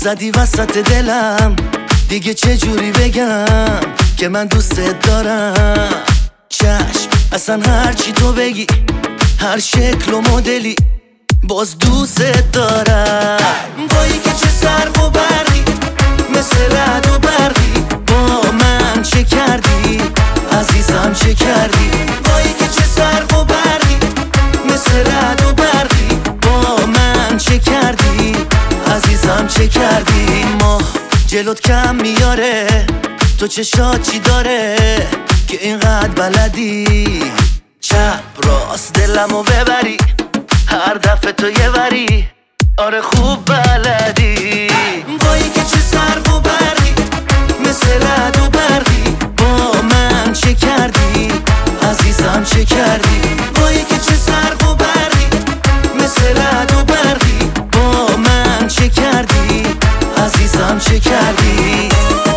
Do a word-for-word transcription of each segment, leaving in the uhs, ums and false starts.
زدی وسط دلم، دیگه چه جوری بگم که من دوستت دارم. چشم اصلا هرچی تو بگی، هر شکل و مدلی، باز دوستت دارم. وای که چه سرق و برقی، مثل رعد و برقی، با من چه کردی عزیزم چه کردی. وای که چه سرق و برقی، مثل رعد و برقی، با من چه کردی عزیزم چه کردی. ما جلوت کم میاره، تو چشات چی داره که اینقدر بلدی چپ راست دلمو ببری، هر دفعه تو یه وری، آره خوب بلدی. وای که چه سرق و برقی، مثل رعد و برقی، با من چه کردی عزیزم چه کردی. وای که چه سرق و برقی، مثل رعد و برقی، با من چه کردی عزیزم چه کردی.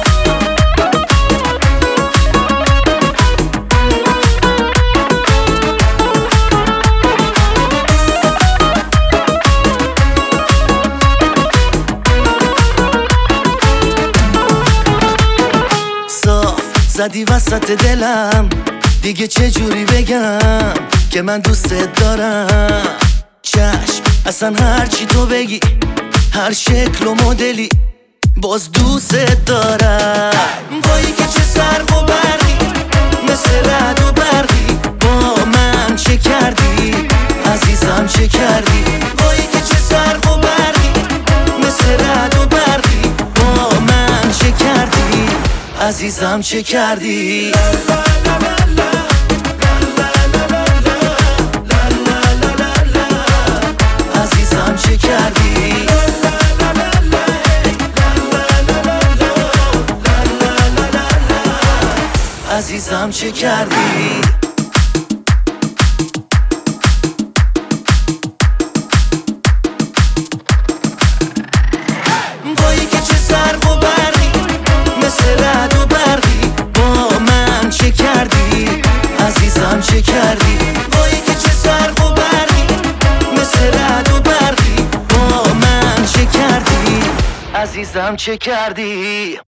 زدی وسط دلم، دیگه چه جوری بگم که من دوستت دارم. چشم اصلا هرچی تو بگی، هر شکل و مدلی، باز دوستت دارم. وای که چه سرق و برقی، مثل رعد و برقی، با من چه کردی عزیزم چه کردی. وای که چه سرق و برقی، مثل رعد و برقی، با من چه کردی عزیزم چه کردی. عزیزم چه کردی. عزیزم چه کردی. وای که چه سرق و برقی، مثل رعد و برقی، با من چه کردی عزیزم چه کردی. وای که چه سرق و برقی، مثل رعد و برقی، با من چه کردی عزیزم چه کردی.